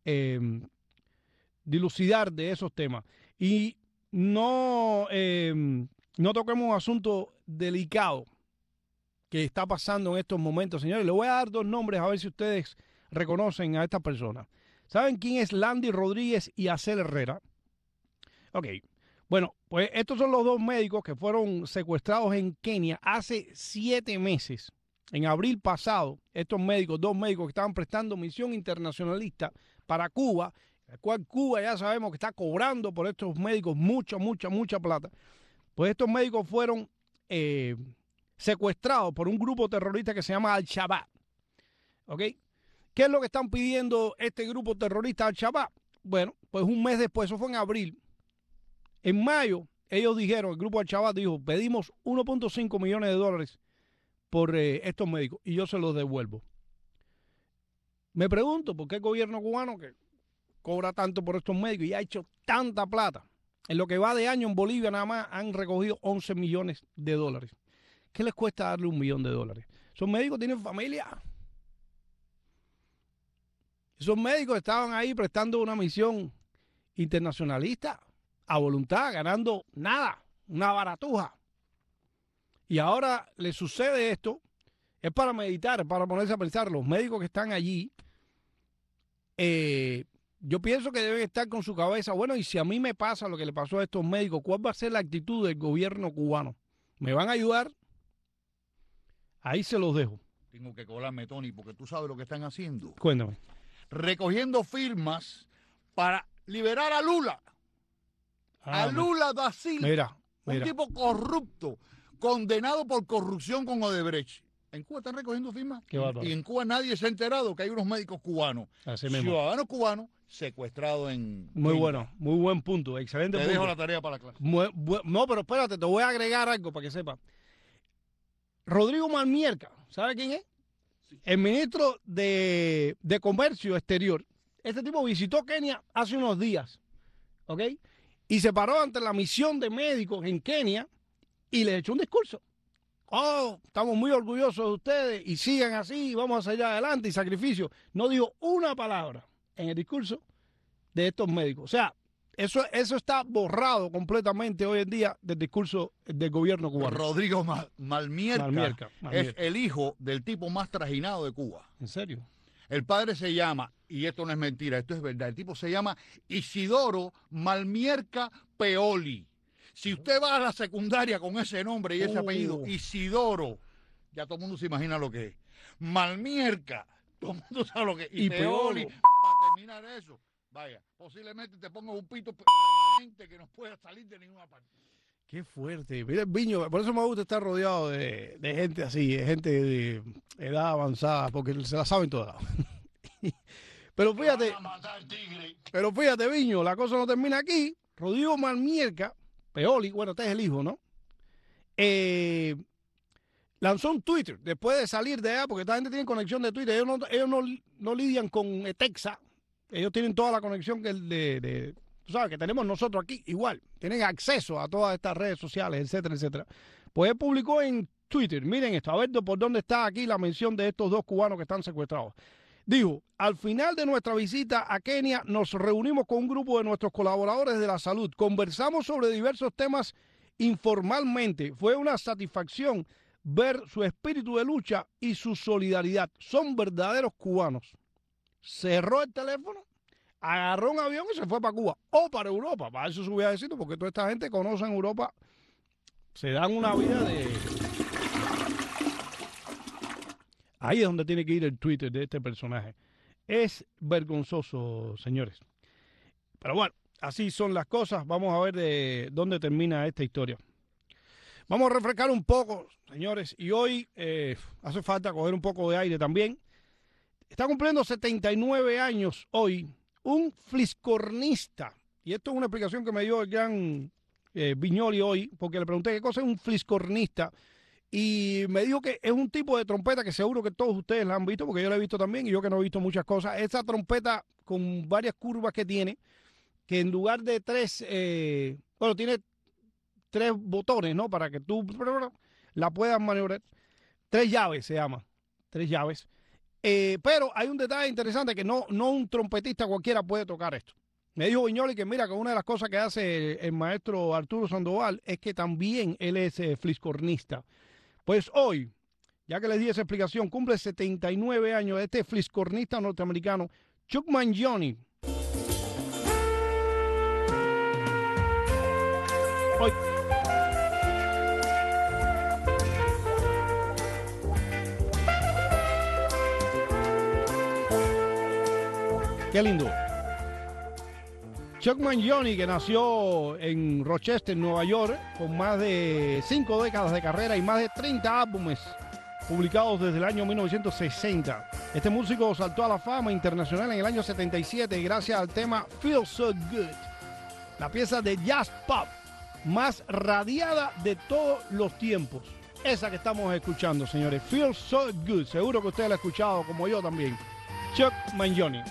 dilucidar de esos temas. Y no toquemos un asunto delicado que está pasando en estos momentos, señores. Le voy a dar 2 nombres a ver si ustedes reconocen a estas personas. ¿Saben quién es Landy Rodríguez y Acel Herrera? Ok. Bueno, pues estos son los 2 médicos que fueron secuestrados en Kenia hace 7 meses. En abril pasado, estos médicos, 2 médicos que estaban prestando misión internacionalista para Cuba, el cual Cuba ya sabemos que está cobrando por estos médicos mucha plata. Pues estos médicos fueron secuestrados por un grupo terrorista que se llama Al-Shabaab. ¿Ok? ¿Qué es lo que están pidiendo este grupo terrorista Al-Shabaab? Bueno, pues un mes después, eso fue en abril. En mayo, ellos dijeron, el grupo Al-Shabaab dijo, pedimos $1.5 millones por estos médicos y yo se los devuelvo. Me pregunto por qué el gobierno cubano, que cobra tanto por estos médicos y ha hecho tanta plata, en lo que va de año en Bolivia nada más han recogido $11 millones. ¿Qué les cuesta darle $1 millón? Esos médicos tienen familia. Esos médicos estaban ahí prestando una misión internacionalista a voluntad, ganando nada, una baratuja. Y ahora le sucede esto. Es para meditar, para ponerse a pensar. Los médicos que están allí, yo pienso que deben estar con su cabeza, bueno, y si a mí me pasa lo que le pasó a estos médicos, ¿cuál va a ser la actitud del gobierno cubano? ¿Me van a ayudar? Ahí se los dejo. Tengo que colarme, Tony, porque tú sabes lo que están haciendo. Cuéntame. Recogiendo firmas para liberar a Lula. A Lula da Silva. Mira. Un tipo corrupto, condenado por corrupción con Odebrecht. En Cuba están recogiendo firmas. Y en Cuba nadie se ha enterado que hay unos médicos cubanos, ciudadanos cubanos, secuestrados en... Muy bueno, muy buen punto, excelente punto. Te dejo la tarea para la clase. No, pero espérate, te voy a agregar algo para que sepas. Rodrigo Malmierca, ¿sabe quién es? Sí. El ministro de Comercio Exterior. Este tipo visitó Kenia hace unos días, ¿ok? Y se paró ante la misión de médicos en Kenia y le echó un discurso. Oh, estamos muy orgullosos de ustedes y sigan así, vamos a salir adelante y sacrificio. No dijo una palabra en el discurso de estos médicos. O sea, eso está borrado completamente hoy en día del discurso del gobierno cubano. Rodrigo Malmierca es el hijo del tipo más trajinado de Cuba. ¿En serio? El padre se llama, y esto no es mentira, esto es verdad, el tipo se llama Isidoro Malmierca Peoli. Si usted va a la secundaria con ese nombre y ese apellido, Isidoro, ya todo el mundo se imagina lo que es. Malmierca, todo el mundo sabe lo que es. Y Peoli, para terminar eso, vaya, posiblemente te ponga un pito permanente que no pueda salir de ninguna parte. Qué fuerte. Mira, Viño, por eso me gusta estar rodeado de gente así, de gente de edad avanzada, porque se la saben todas. Pero fíjate, Viño, la cosa no termina aquí. Rodrigo Malmierca, Peoli, bueno, este es el hijo, ¿no? Lanzó un Twitter después de salir de allá, porque esta gente tiene conexión de Twitter. Ellos no lidian con Texa. Ellos tienen toda la conexión que tú sabes, que tenemos nosotros aquí, igual. Tienen acceso a todas estas redes sociales, etcétera, etcétera. Pues él publicó en Twitter, miren esto, a ver por dónde está aquí la mención de estos dos cubanos que están secuestrados. Dijo, al final de nuestra visita a Kenia nos reunimos con un grupo de nuestros colaboradores de la salud. Conversamos sobre diversos temas informalmente. Fue una satisfacción ver su espíritu de lucha y su solidaridad. Son verdaderos cubanos. Cerró el teléfono, agarró un avión y se fue para Cuba o para Europa. Para eso subía a decirlo, porque toda esta gente conoce en Europa, se dan una vida de... Ahí es donde tiene que ir el Twitter de este personaje. Es vergonzoso, señores. Pero bueno, así son las cosas. Vamos a ver de dónde termina esta historia. Vamos a refrescar un poco, señores. Y hoy hace falta coger un poco de aire también. Está cumpliendo 79 años hoy un fliscornista. Y esto es una explicación que me dio el gran Viñoli hoy, porque le pregunté qué cosa es un fliscornista. Y me dijo que es un tipo de trompeta que seguro que todos ustedes la han visto, porque yo la he visto también y yo que no he visto muchas cosas. Esa trompeta con varias curvas que tiene, que en lugar de tiene 3 botones, ¿no? Para que tú la puedas maniobrar. 3 llaves se llama. 3 llaves. Pero hay un detalle interesante que no un trompetista cualquiera puede tocar esto. Me dijo Viñoli que mira que una de las cosas que hace el maestro Arturo Sandoval es que también él es fliscornista. Pues hoy, ya que les di esa explicación, cumple 79 años de este fliscornista norteamericano, Chuck Mangione. Hoy. Qué lindo. Chuck Mangione, que nació en Rochester, Nueva York, con más de 5 décadas de carrera y más de 30 álbumes publicados desde el año 1960. Este músico saltó a la fama internacional en el año 77 gracias al tema Feel So Good, la pieza de jazz pop más radiada de todos los tiempos. Esa que estamos escuchando, señores, Feel So Good. Seguro que usted la ha escuchado, como yo también. Chuck Mangione.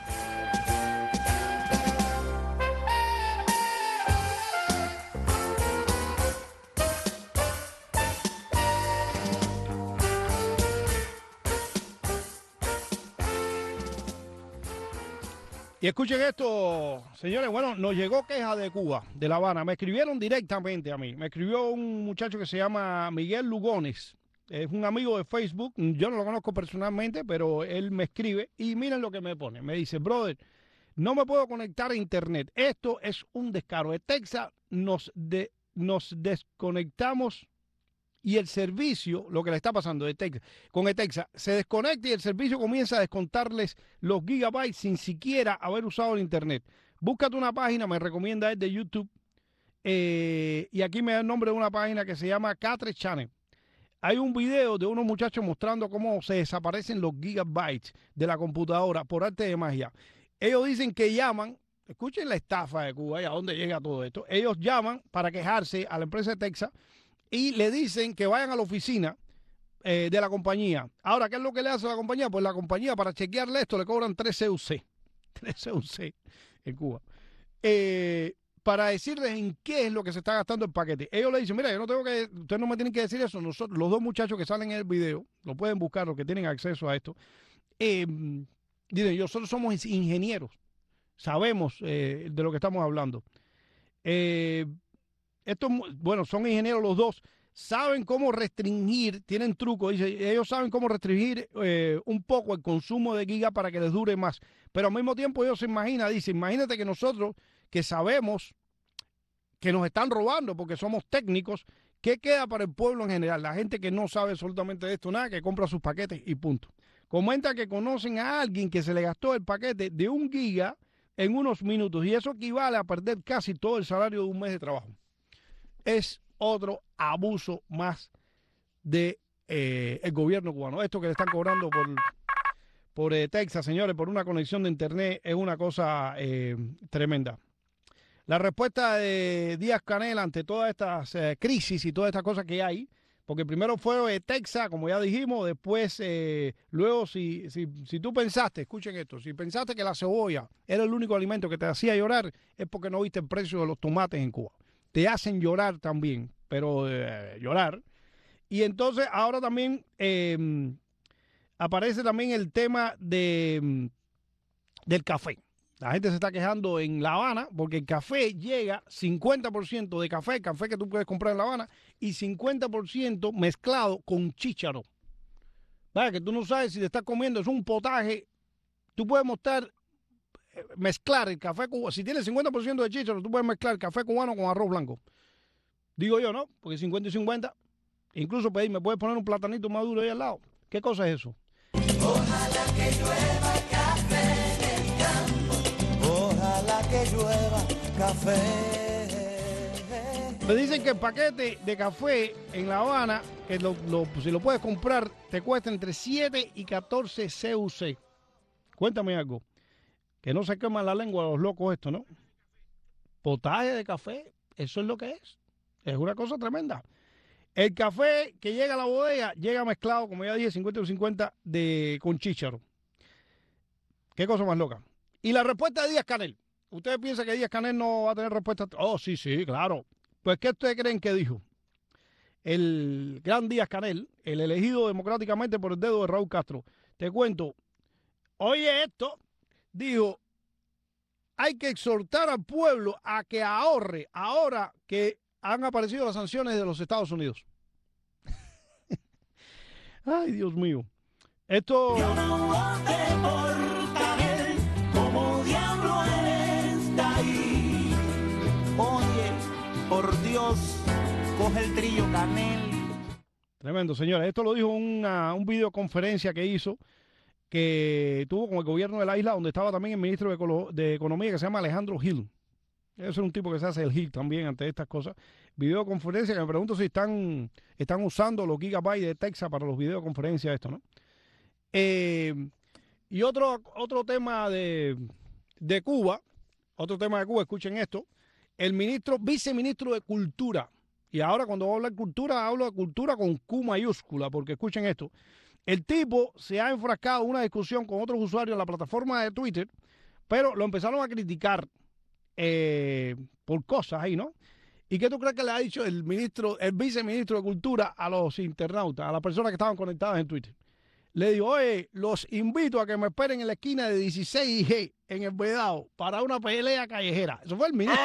Y escuchen esto, señores, bueno, nos llegó queja de Cuba, de La Habana. Me escribieron directamente a mí. Me escribió un muchacho que se llama Miguel Lugones. Es un amigo de Facebook. Yo no lo conozco personalmente, pero él me escribe. Y miren lo que me pone. Me dice, brother, no me puedo conectar a internet. Esto es un descaro. De Texas nos desconectamos. Y el servicio, lo que le está pasando con Texas, se desconecta y el servicio comienza a descontarles los gigabytes sin siquiera haber usado el internet. Búscate una página, me recomienda es de YouTube, y aquí me da el nombre de una página que se llama Catre Channel. Hay un video de unos muchachos mostrando cómo se desaparecen los gigabytes de la computadora por arte de magia. Ellos dicen que llaman, escuchen la estafa de Cuba y a dónde llega todo esto. Ellos llaman para quejarse a la empresa de Texas y le dicen que vayan a la oficina de la compañía. Ahora, ¿qué es lo que le hace a la compañía? Pues la compañía, para chequearle esto, le cobran 3 CUC. 3 CUC en Cuba. Para decirles en qué es lo que se está gastando el paquete. Ellos le dicen, mira, yo no tengo que, ustedes no me tienen que decir eso. Nosotros, los dos muchachos que salen en el video, lo pueden buscar, los que tienen acceso a esto, dicen, nosotros somos ingenieros, sabemos de lo que estamos hablando. Bueno, son ingenieros los dos, saben cómo restringir, tienen trucos, dice, ellos saben cómo restringir un poco el consumo de gigas para que les dure más. Pero al mismo tiempo ellos se imaginan, dice, imagínate que nosotros, que sabemos que nos están robando porque somos técnicos, ¿qué queda para el pueblo en general? La gente que no sabe absolutamente de esto nada, que compra sus paquetes y punto. Comenta que conocen a alguien que se le gastó el paquete de 1 giga en unos minutos y eso equivale a perder casi todo el salario de un mes de trabajo. Es otro abuso más de el gobierno cubano. Esto que le están cobrando por Texas, señores, por una conexión de internet es una cosa tremenda. La respuesta de Díaz-Canel ante todas estas crisis y todas estas cosas que hay, porque primero fue Texas, como ya dijimos, después, luego, si tú pensaste, escuchen esto, si pensaste que la cebolla era el único alimento que te hacía llorar, es porque no viste el precio de los tomates en Cuba. Te hacen llorar también, pero llorar. Y entonces ahora también aparece también el tema del café. La gente se está quejando en La Habana porque el café llega 50% de café, el café que tú puedes comprar en La Habana, y 50% mezclado con chícharo. ¿Vale? Que tú no sabes si te estás comiendo, es un potaje. Tú puedes mezclar el café cubano. Si tienes 50% de chícharo, tú puedes mezclar el café cubano con arroz blanco. Digo yo, ¿no? Porque 50 y 50. Incluso me puedes poner un platanito maduro ahí al lado. ¿Qué cosa es eso? Ojalá que llueva café en el campo. Ojalá que llueva café. Me dicen que el paquete de café en La Habana, que si lo puedes comprar, te cuesta entre 7 y 14 CUC. Cuéntame algo. Que no se queman la lengua los locos esto, ¿no? Potaje de café, eso es lo que es. Es una cosa tremenda. El café que llega a la bodega llega mezclado, como ya dije, 50 o 50 con chícharo. Qué cosa más loca. Y la respuesta de Díaz-Canel. ¿Ustedes piensan que Díaz-Canel no va a tener respuesta? Oh, sí, claro. Pues, ¿qué ustedes creen que dijo? El gran Díaz-Canel, el elegido democráticamente por el dedo de Raúl Castro. Te cuento. Oye esto, dijo, hay que exhortar al pueblo a que ahorre ahora que han aparecido las sanciones de los Estados Unidos. Ay, Dios mío. Esto... Yo no voté por Canel, como diablo él está ahí. Oye, por Dios, coge el trillo Canel. Tremendo, señores. Esto lo dijo un videoconferencia que hizo, que tuvo con el gobierno de la isla, donde estaba también el ministro de Economía, que se llama Alejandro Gil. Ese es un tipo que se hace el Gil también ante estas cosas. Videoconferencia, que me pregunto si están usando los gigabytes de Texas para los videoconferencias, esto, ¿no? Y otro tema de Cuba, escuchen esto, el viceministro de Cultura, y ahora cuando voy a hablar de cultura, hablo de cultura con Q mayúscula, porque escuchen esto, el tipo se ha enfrascado en una discusión con otros usuarios en la plataforma de Twitter, pero lo empezaron a criticar por cosas ahí, ¿no? ¿Y qué tú crees que le ha dicho el viceministro de Cultura a los internautas, a las personas que estaban conectadas en Twitter? Le dijo, oye, los invito a que me esperen en la esquina de 16G en el Vedado para una pelea callejera. Eso fue el ministro.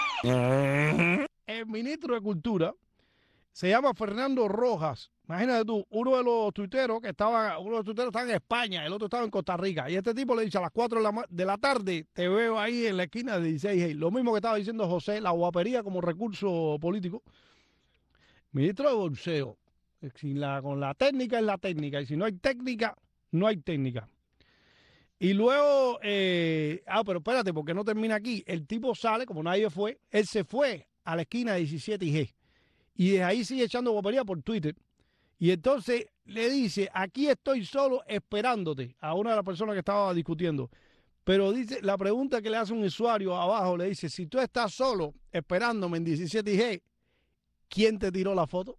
El ministro de Cultura se llama Fernando Rojas. Imagínate tú, uno de los tuiteros estaba en España, el otro estaba en Costa Rica. Y este tipo le dice a las 4 de la tarde, te veo ahí en la esquina de 16G. Lo mismo que estaba diciendo José, la guapería como recurso político. Ministro de Bolseo. Con la técnica es la técnica. Y si no hay técnica, no hay técnica. Y luego, pero espérate, porque no termina aquí. El tipo sale, como nadie fue, él se fue a la esquina de 17 y G. Y desde ahí sigue echando guapería por Twitter. Y entonces le dice, aquí estoy solo esperándote, a una de las personas que estaba discutiendo. Pero dice, la pregunta que le hace un usuario abajo, le dice, si tú estás solo esperándome en 17 y G, ¿quién te tiró la foto?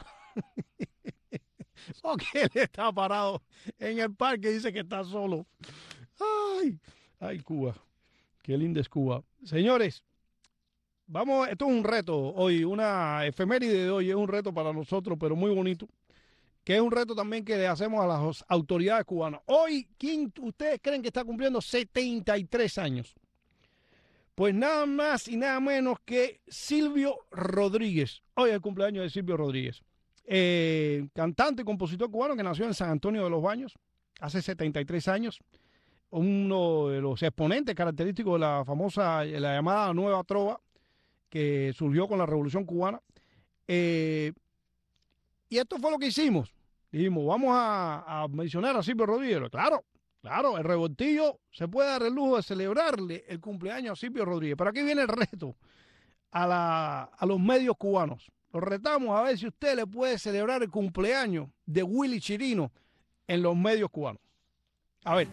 Porque él está parado en el parque y dice que está solo. Ay, Cuba. Qué linda es Cuba. Señores, vamos, esto es un reto hoy, una efeméride de hoy, es un reto para nosotros, pero muy bonito, que es un reto también que le hacemos a las autoridades cubanas. Hoy, ¿quién ustedes creen que está cumpliendo 73 años? Pues nada más y nada menos que Silvio Rodríguez. Hoy es el cumpleaños de Silvio Rodríguez. Cantante y compositor cubano que nació en San Antonio de los Baños hace 73 años. Uno de los exponentes característicos de la famosa, la llamada Nueva Trova, que surgió con la Revolución Cubana. Y esto fue lo que hicimos. Dijimos, vamos a mencionar a Silvio Rodríguez. Claro, el revoltillo se puede dar el lujo de celebrarle el cumpleaños a Silvio Rodríguez. Pero aquí viene el reto a los medios cubanos. Los retamos a ver si usted le puede celebrar el cumpleaños de Willy Chirino en los medios cubanos. A ver.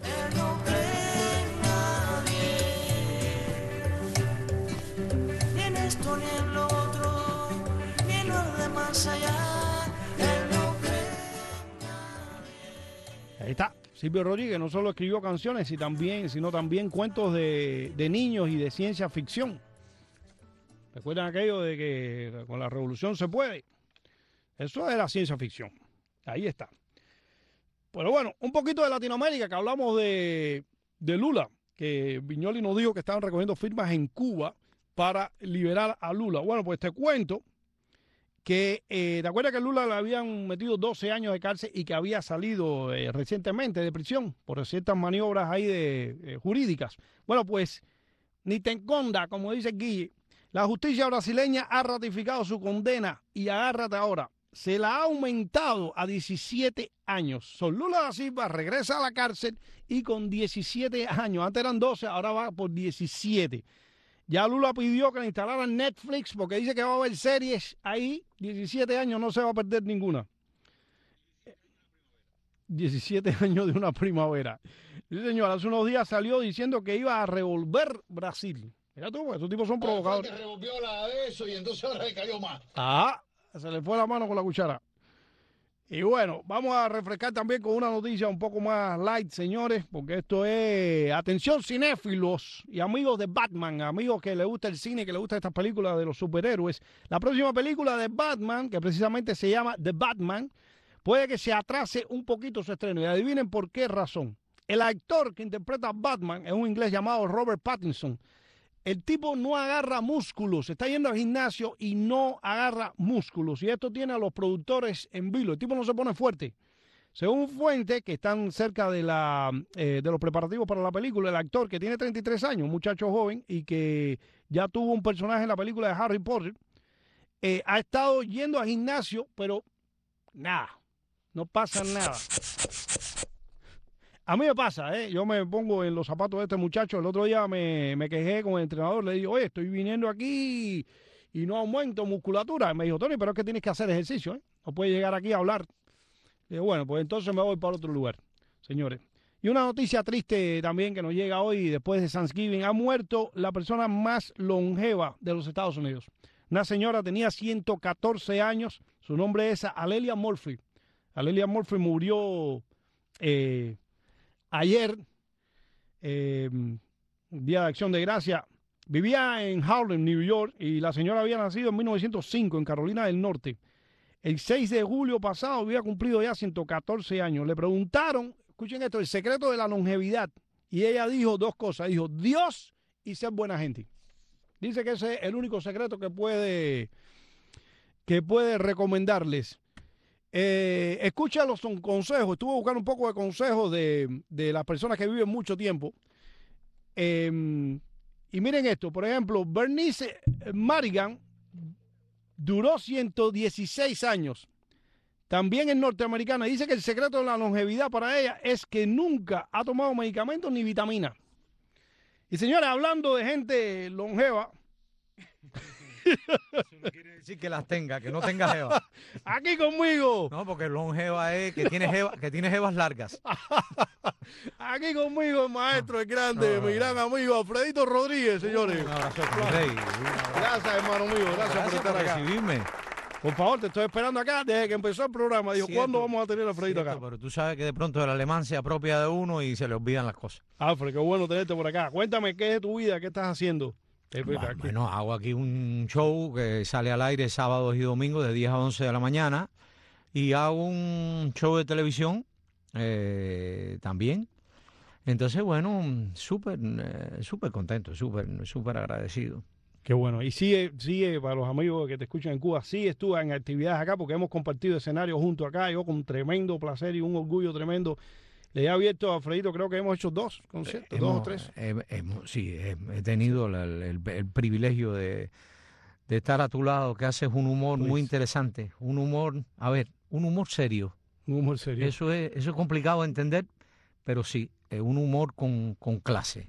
Ni en esto ni en lo otro, ni en lo de más allá, él no cree. Ahí está. Silvio Rodríguez no solo escribió canciones, sino también cuentos de niños y de ciencia ficción. ¿Recuerdan aquello de que con la revolución se puede? Eso es la ciencia ficción. Ahí está. Pero bueno, un poquito de Latinoamérica, que hablamos de Lula, que Viñoli nos dijo que estaban recogiendo firmas en Cuba para liberar a Lula. Bueno, pues te cuento que, ¿te acuerdas que a Lula le habían metido 12 años de cárcel y que había salido recientemente de prisión por ciertas maniobras ahí jurídicas? Bueno, pues ni te enconda, como dice Guille. La justicia brasileña ha ratificado su condena y agárrate ahora, se la ha aumentado a 17 años. Lula da Silva regresa a la cárcel y con 17 años, antes eran 12, ahora va por 17. Ya Lula pidió que le instalaran Netflix porque dice que va a haber series ahí, 17 años no se va a perder ninguna. 17 años de una primavera. Sí, señor, hace unos días salió diciendo que iba a revolver Brasil. Mira tú, estos tipos son provocadores. Que revolvió la de eso y entonces ahora le cayó más. Ajá, se le fue la mano con la cuchara. Y bueno, vamos a refrescar también con una noticia un poco más light, señores, porque esto es, atención cinéfilos y amigos de Batman, amigos que les gusta el cine, que les gusta estas películas de los superhéroes. La próxima película de Batman, que precisamente se llama The Batman, puede que se atrase un poquito su estreno. Y adivinen por qué razón. El actor que interpreta a Batman es un inglés llamado Robert Pattinson. El tipo no agarra músculos, está yendo al gimnasio y no agarra músculos. Y esto tiene a los productores en vilo. El tipo no se pone fuerte. Según fuentes que están cerca de los preparativos para la película, el actor que tiene 33 años, un muchacho joven y que ya tuvo un personaje en la película de Harry Potter, ha estado yendo al gimnasio, pero nada, no pasa nada. A mí me pasa, yo me pongo en los zapatos de este muchacho. El otro día me quejé con el entrenador, le digo, oye, estoy viniendo aquí y no aumento musculatura. Me dijo, Tony, pero es que tienes que hacer ejercicio, no puedes llegar aquí a hablar. Le digo, bueno, pues entonces me voy para otro lugar, señores. Y una noticia triste también que nos llega hoy, después de Thanksgiving, ha muerto la persona más longeva de los Estados Unidos. Una señora tenía 114 años, su nombre es Alelia Murphy. Alelia Murphy murió ayer, Día de Acción de Gracia. Vivía en Harlem, New York, y la señora había nacido en 1905 en Carolina del Norte. El 6 de julio pasado había cumplido ya 114 años. Le preguntaron, escuchen esto, el secreto de la longevidad. Y ella dijo dos cosas. Dijo, Dios y ser buena gente. Dice que ese es el único secreto que puede recomendarles. Escucha los consejos. Estuve buscando un poco de consejos de las personas que viven mucho tiempo. Y miren esto. Por ejemplo, Bernice Madigan duró 116 años. también es norteamericana. Dice que el secreto de la longevidad para ella es que nunca ha tomado medicamentos ni vitaminas. Y señores, hablando de gente longeva... Eso no quiere decir que las tenga, que no tenga jeva. Aquí conmigo. No, porque longeva es que tiene jevas largas. Aquí conmigo el maestro, el grande, mi gran amigo Alfredito Rodríguez, señores. Un abrazo, rey. Gracias, hermano mío. Gracias por estar acá. Recibirme. Por favor, te estoy esperando acá desde que empezó el programa. Dijo, ¿cuándo vamos a tener a Alfredito acá? Pero tú sabes que de pronto el alemán se apropia de uno y se le olvidan las cosas. Alfred, qué bueno tenerte por acá. Cuéntame, ¿qué es tu vida? ¿Qué estás haciendo? Bueno, hago aquí un show que sale al aire sábados y domingos de 10 a 11 de la mañana y hago un show de televisión también. Entonces, bueno, súper contento, súper agradecido. Qué bueno. Y sigue para los amigos que te escuchan en Cuba, sí estuve en actividades acá porque hemos compartido escenarios juntos acá, yo con tremendo placer y un orgullo tremendo. Le he abierto a Alfredito, creo que hemos hecho 2 conciertos, 2 o 3. Sí, he tenido el privilegio de estar a tu lado, que haces un humor muy interesante, un humor serio. Un humor serio. Eso es complicado de entender, pero sí, un humor con clase.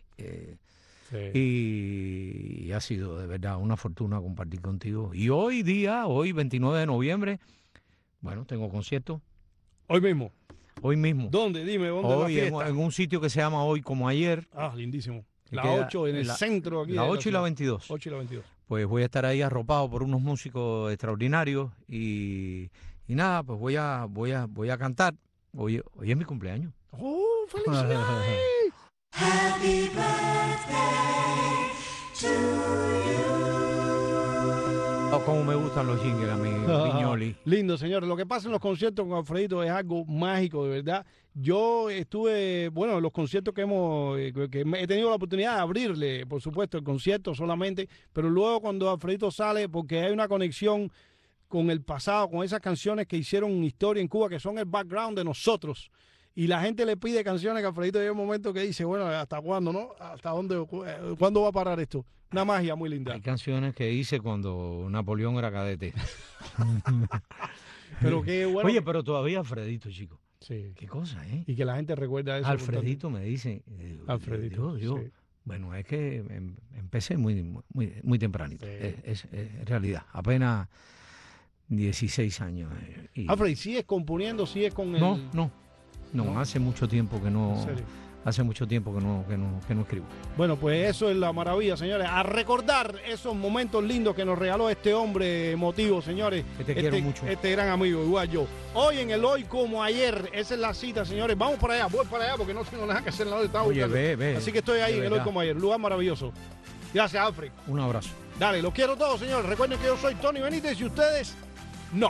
Y ha sido de verdad una fortuna compartir contigo. Y hoy 29 de noviembre, bueno, tengo concierto. Hoy mismo. ¿Dónde? Dime, ¿dónde hoy la fiesta? En un sitio que se llama Hoy Como Ayer. Ah, lindísimo. La 8 en el centro aquí. La 8 y la 22. 8 y la 22. Pues voy a estar ahí arropado por unos músicos extraordinarios y nada, pues voy a cantar. Hoy es mi cumpleaños. ¡Oh, felicidades! Happy birthday to you. Como me gustan los jingles a mí, Piñoli. Lindo, señores. Lo que pasa en los conciertos con Alfredito es algo mágico, de verdad. Yo estuve, en los conciertos que he tenido la oportunidad de abrirle, por supuesto, el concierto solamente, pero luego cuando Alfredito sale, porque hay una conexión con el pasado, con esas canciones que hicieron historia en Cuba, que son el background de nosotros. Y la gente le pide canciones que Alfredito llega un momento que dice, bueno, ¿hasta cuándo, no? ¿Hasta cuándo va a parar esto? Una magia muy linda. Hay canciones que hice cuando Napoleón era cadete. Pero qué bueno. Oye, pero todavía Alfredito, chico. Sí. Qué cosa, ¿eh? Y que la gente recuerda eso. Alfredito me dice. Alfredito. Yo, sí. Bueno, es que empecé muy tempranito. Sí. Es realidad. Apenas 16 años. Alfred, ¿sigues componiendo? ¿Sigues con el...? No, hace mucho tiempo que no. Hace mucho tiempo que no escribo. Bueno, pues eso es la maravilla, señores. A recordar esos momentos lindos que nos regaló este hombre emotivo, señores. Que te quiero mucho. Este gran amigo, igual yo. Hoy en el Hoy Como Ayer. Esa es la cita, señores. Vamos para allá, voy para allá porque no tengo nada que hacer en la hora. Oye, ve. Así que estoy ahí en el Hoy Como Ayer. Lugar maravilloso. Gracias, Alfred. Un abrazo. Dale, los quiero todos, señores. Recuerden que yo soy Tony Benítez y ustedes no.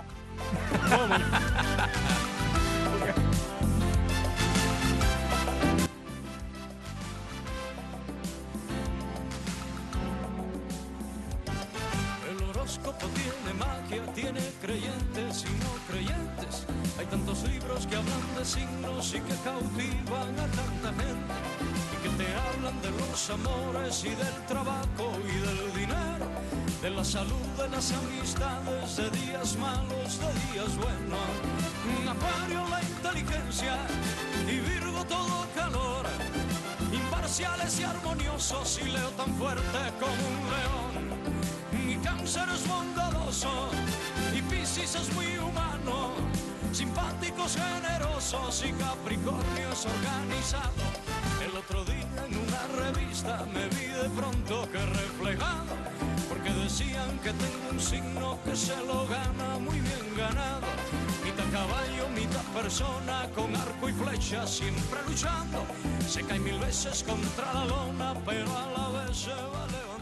Tiene magia, tiene creyentes y no creyentes. Hay tantos libros que hablan de signos y que cautivan a tanta gente y que te hablan de los amores y del trabajo y del dinero, de la salud, de las amistades, de días malos, de días buenos. Acuario la inteligencia y Virgo todo calor, imparciales y armoniosos, y Leo tan fuerte como un león. Mi Cáncer es bondadoso y Piscis es muy humano, simpáticos, generosos, y Capricornio es organizado. El otro día en una revista me vi de pronto que reflejado, porque decían que tengo un signo que se lo gana muy bien ganado. Mitad caballo, mitad persona, con arco y flecha, siempre luchando. Se cae 1000 veces contra la lona, pero a la vez se va levantando.